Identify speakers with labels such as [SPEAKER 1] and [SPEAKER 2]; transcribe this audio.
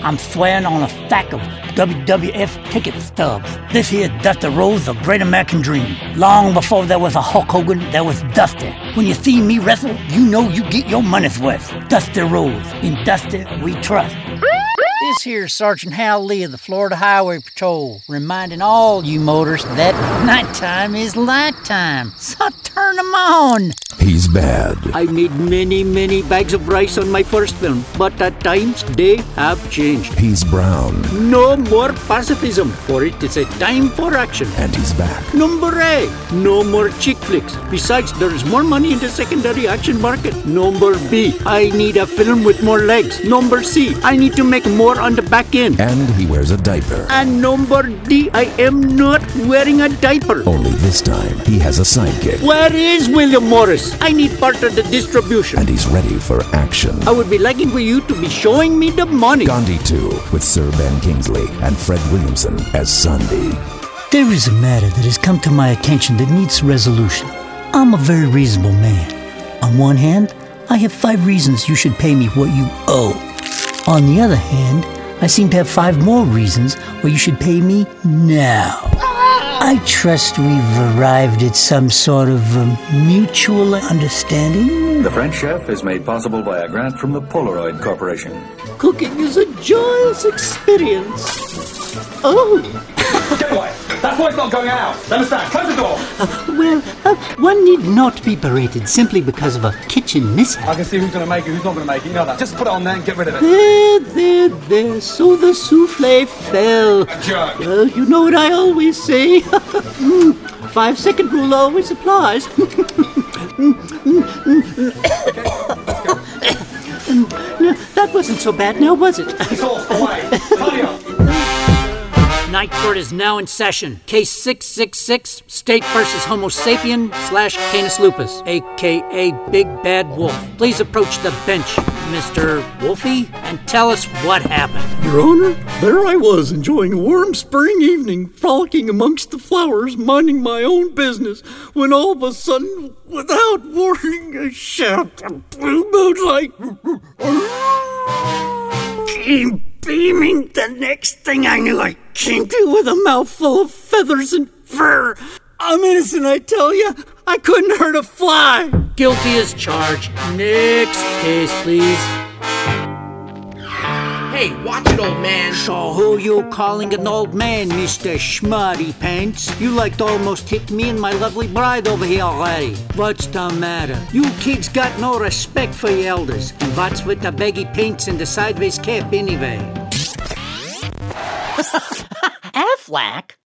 [SPEAKER 1] I'm swearing on a stack of WWF ticket stubs. This here Dusty Rhodes, the Great American Dream. Long before there was a Hulk Hogan, there was Dusty. When you see me wrestle, you know you get your money's worth. Dusty Rhodes. In Dusty, we trust. This here Sergeant Hal Lee of the Florida Highway Patrol, reminding all you motors that nighttime is light time. So turn them on.
[SPEAKER 2] He's bad.
[SPEAKER 3] I made many bags of rice on my first film, but at times they have changed.
[SPEAKER 2] He's brown.
[SPEAKER 3] No more pacifism, for it is a time for action.
[SPEAKER 2] And he's back.
[SPEAKER 3] Number A, no more chick flicks. Besides, there is more money in the secondary action market. Number B, I need a film with more legs. Number C, I need to make more on the back end.
[SPEAKER 2] And he wears a diaper.
[SPEAKER 3] And number D, I am not wearing a diaper.
[SPEAKER 2] Only this time, he has a sidekick.
[SPEAKER 3] Where is William Morris? I need part of the distribution.
[SPEAKER 2] And he's ready for action.
[SPEAKER 3] I would be liking for you to be showing me the money.
[SPEAKER 2] Gandhi 2, with Sir Ben Kingsley and Fred Williamson as Sandy.
[SPEAKER 1] There is a matter that has come to my attention that needs resolution. I'm a very reasonable man. On one hand, I have 5 reasons you should pay me what you owe. On the other hand, I seem to have 5 more reasons why you should pay me now. I trust we've arrived at some sort of mutual understanding.
[SPEAKER 4] The French chef is made possible by a grant from the Polaroid Corporation.
[SPEAKER 3] Cooking is a joyous experience. Oh.
[SPEAKER 5] Get away! That boy's not going out! Understand? Close the door!
[SPEAKER 3] One need not be berated simply because of a kitchen mishap.
[SPEAKER 5] I can see who's going to make it, who's not going to make it. You know that. Just put it on there and get rid of it.
[SPEAKER 3] There. So the souffle fell.
[SPEAKER 5] A jerk.
[SPEAKER 3] Well, you know what I always say. 5-second rule always applies. That wasn't so bad now, was it?
[SPEAKER 5] Sauce away. Tidy up.
[SPEAKER 1] Night Court is now in session. Case 666, State versus Homo sapien / Canis lupus, a.k.a. Big Bad Wolf. Please approach the bench, Mr. Wolfie, and tell us what happened.
[SPEAKER 3] Your Honor, there I was enjoying a warm spring evening, frolicking amongst the flowers, minding my own business, when all of a sudden, without warning, a shaft of blue moonlight came beaming. The next thing I knew, I came to with a mouthful of feathers and fur. I'm innocent, I tell you. I couldn't hurt a fly.
[SPEAKER 1] Guilty as charged. Next case, please.
[SPEAKER 6] Hey, watch it, old man.
[SPEAKER 3] So who you calling an old man, Mr. Schmutty Pants? You like to almost hit me and my lovely bride over here already. What's the matter? You kids got no respect for your elders. And what's with the baggy pants and the sideways cap anyway?
[SPEAKER 1] Affleck?